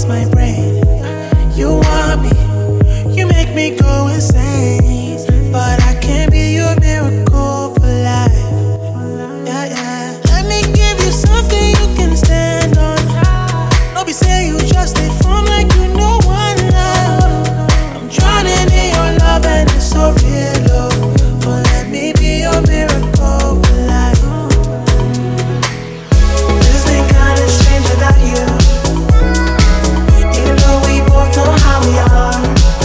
lost my brain. You want me, you make me go insane. But I can't be your miracle for life. Yeah, yeah. Let me give you something you can stand on. Don't be saying you just stay firm like you know one love. I'm drowning in your love and it's so real, oh. Oh, let me be your miracle for life. It's been kinda strange without you. Even though we both know how we are.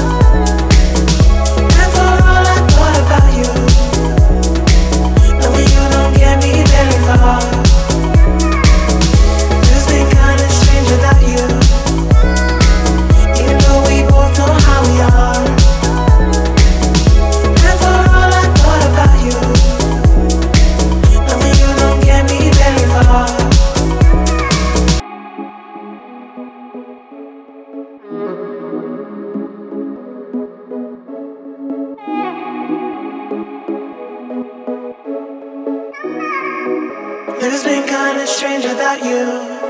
And for all I thought about you, knowing you don't get me very far. It's been kinda strange without you. Even though we both know how we are. And for all I thought about you, knowing you don't get me very far. It's been kinda strange without you.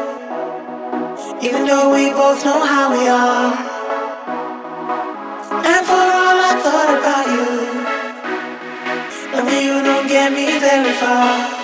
Even though we both know how we are. And for all I thought about you, knowing you don't get me very far.